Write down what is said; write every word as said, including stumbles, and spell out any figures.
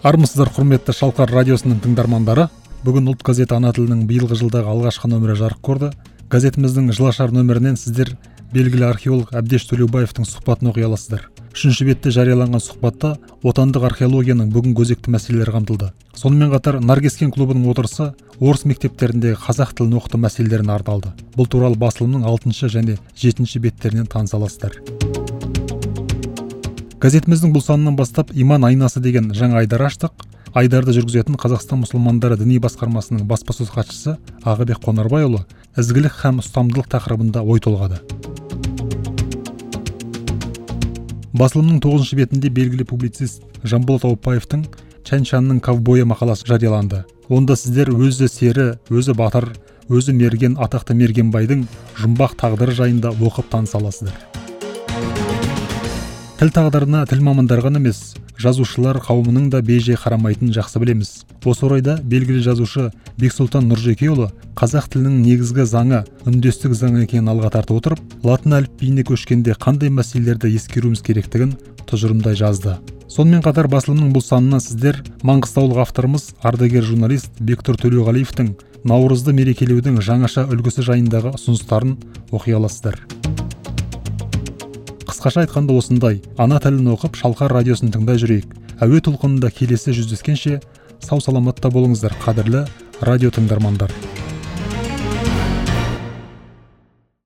Армысыздар құрметті Шалқар радиосының тыңдармандары. Бүгін ұлт газеті ана тілінің биылғы жылдағы алғашқы нөмірі жарық көрді. Газетіміздің жылашар нөмірінен сіздер белгілі археолог Әбдеш Төлеубаевтың сұхбатын оқи аласыздар. Үшінші бетте жарияланған сұхбатта отандық археологияның бүгін өзекті мәселелері қамтылды. Сонымен қатар Наркескен клубының отырысы орыс мектептеріндегі қазақ тілін оқыту мәселелеріне арналды. Бұл туралы басылымның алтыншы және жетінші беттерінен таныса аласыздар. Газетіміздің бұл санынан бастап иман айнасы деген жаңа айдар аштық. Айдарды жүргізетін Қазақстан мұсылмандары діни басқармасының баспасөз хатшысы Ағыбек Қонарбайұлы ізгілік һәм ұстамдылық тақырыбында ой толғады. Басылымның тоғызыншы бетінде белгілі публицист Жанболат Аупбаевтың Чәншанның ковбойы мақаласы жарияланды. Онда сіздер өзі сері, өзі батыр, өзі мерген атақты Мергенбайдың жұмбақ тағдыры жайында оқып таныса аласыздар. Тіл тағдырына тіл мамандар ғана емес, жазушылар қауымының да бей-жай қарамайтынын жақсы білеміз. Осы орайда белгілі жазушы Бексұлтан Нұржекейұлы қазақ тілінің негізгі заңы үндестік заңы екенін алға тартып отырып, латын әліпбиіне көшкенде қандай мәселелерді ескеруіміз керектігін тұжырымдай жазды. Сонымен қатар басылымның бұл санынан сіздер маңғыстаулық авторымыз ардагер журналист Бектұр Төлеуғалиевтің Наурызды мерекелеудің жаңаша үлгісі жайындағы ұсыныстарын оқи аласыздар. Қысқаша айтқанда осындай, ана тілін оқып Шалқар радиосын тыңдай жүрейік. Әуе толқынында келесі жүздескенше сау саламатта болыңыздар, қадірлі радио тыңдармандар.